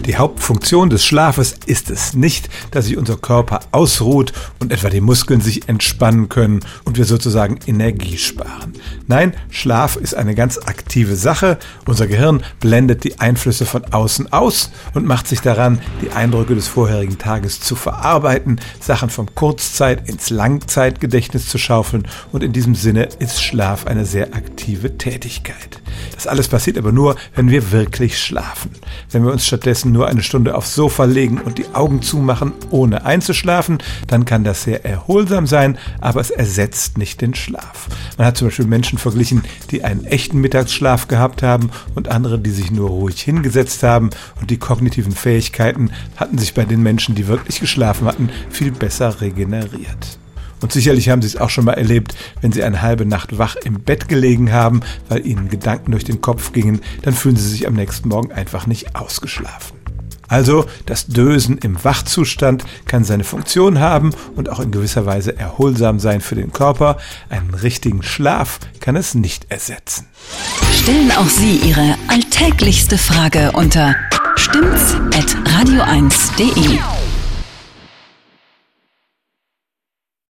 Die Hauptfunktion des Schlafes ist es nicht, dass sich unser Körper ausruht und etwa die Muskeln sich entspannen können und wir sozusagen Energie sparen. Nein, Schlaf ist eine ganz aktive Sache. Unser Gehirn blendet die Einflüsse von außen aus und macht sich daran, die Eindrücke des vorherigen Tages zu verarbeiten, Sachen vom Kurzzeit- ins Langzeitgedächtnis zu schaufeln, und in diesem Sinne ist Schlaf eine sehr aktive Tätigkeit. Das alles passiert aber nur, wenn wir wirklich schlafen. Wenn wir uns stattdessen nur eine Stunde aufs Sofa legen und die Augen zumachen, ohne einzuschlafen, dann kann das sehr erholsam sein, aber es ersetzt nicht den Schlaf. Man hat zum Beispiel Menschen verglichen, die einen echten Mittagsschlaf gehabt haben und andere, die sich nur ruhig hingesetzt haben, und die kognitiven Fähigkeiten hatten sich bei den Menschen, die wirklich geschlafen hatten, viel besser regeneriert. Und sicherlich haben Sie es auch schon mal erlebt, wenn Sie eine halbe Nacht wach im Bett gelegen haben, weil Ihnen Gedanken durch den Kopf gingen, dann fühlen Sie sich am nächsten Morgen einfach nicht ausgeschlafen. Also das Dösen im Wachzustand kann seine Funktion haben und auch in gewisser Weise erholsam sein für den Körper. Einen richtigen Schlaf kann es nicht ersetzen. Stellen auch Sie Ihre alltäglichste Frage unter stimmt's@radio1.de.